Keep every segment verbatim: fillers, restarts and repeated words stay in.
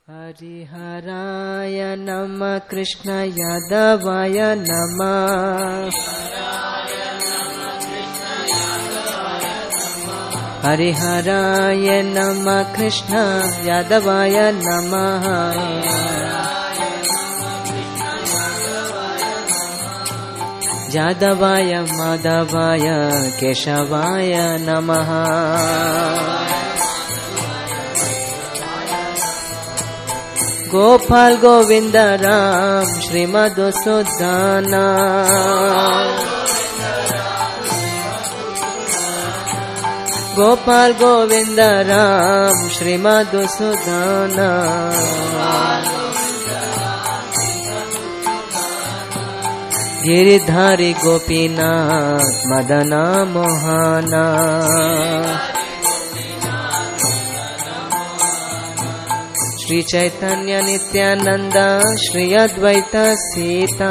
हरिहराय नमः कृष्ण यादवाय नमः। हरिहराय नमः कृष्ण यादवाय नमः। यादवाय माधवाय केशवाय नमः। गोपाल गोविंद राम श्रीमधुसूदन। गोपाल गोविंद राम श्रीमधुसूदन। गिरिधारी गोपीनाथ मदन मोहन। श्री चैतन्य नित्यानंद श्री अद्वैत सीता।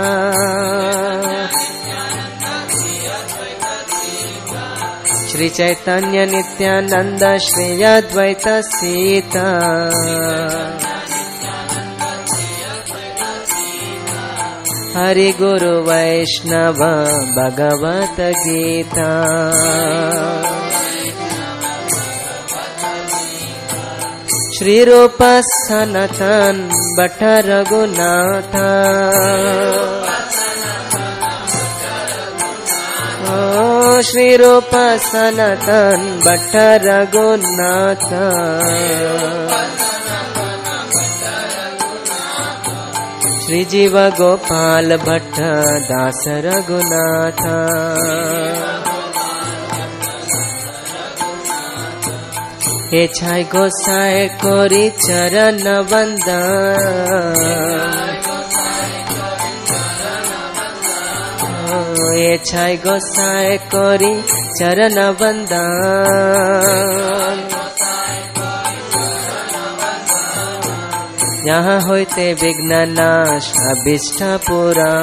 श्री चैतन्य नित्यानंद श्री अद्वैत सीता। हरि गुरु वैष्णव भगवत गीता। श्री रूप सनातन भट्ट रघुनाथ। ओ श्री रूप सनातन भट्ट रघुनाथ। श्री जीव गोपाल भट्ट दास रघुनाथ। हे छाय गोसाई कोरी चरण वंदन। हे छाय गोसाई कोरी चरण वंदन। यहाँ होते विघ्न नाश अभिष्ट पूरा।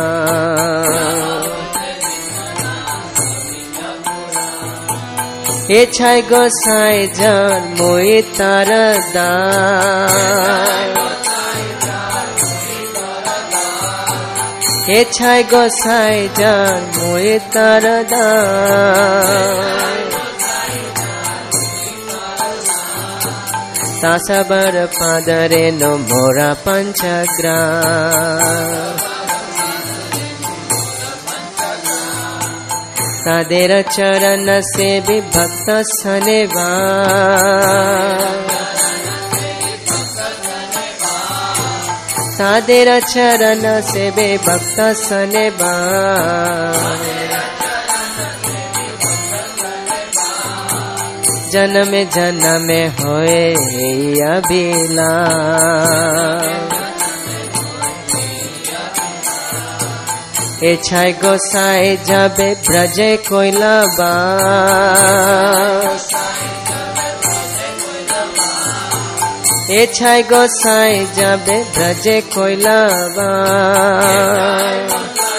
हे छाय गोसाई जान मोहि तार दान। हे छाय गोसाई जान मोहि तार दान। तासबर पादरे नो मोरा पंचग्राम। तादेर चरण से भी भक्त सनेवान। तादेर चरण से भी भक्त सनेवान। जन्म जन्म होए अभिलाष। ए छाय गोसाई जाबे ब्रजे कोइलाबास। ए छाय गोसाई जाबे ब्रजे कोइलाबास।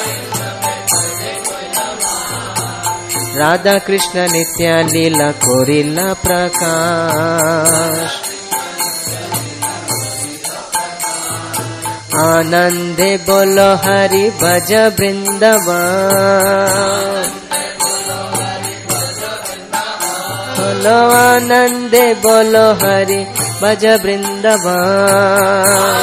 राधा कृष्ण नित्य लीला कोरिला प्रकाश। आनंदे बोलो हरि भज वृंदावन। बोलो आनंदे बोलो हरि भज वृंदावन।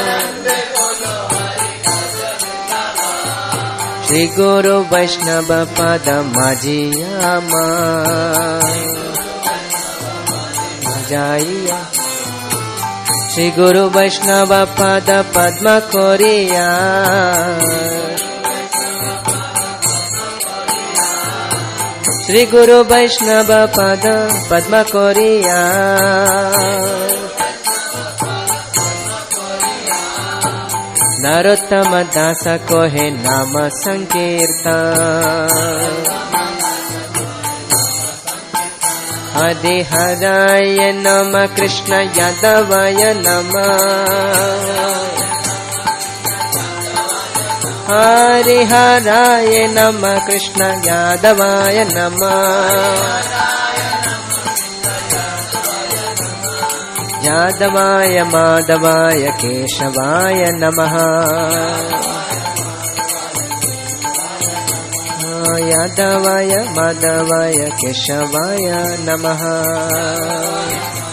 श्री गुरु वैष्णव पद माझिया जाइया। श्री गुरु वैष्णव पद पद्म कोरिया। श्री गुरु वैष्णव पद पद्म कोरिया। नरोत्तम दास को है नाम संकीर्तन। हरिहराय नमः कृष्ण यादवाय नमः। हरिहराय नमः कृष्ण यादवाय नमः। यादवाय माधवाय केशवाय नमः यादवाय माधवाय केशवाय नमः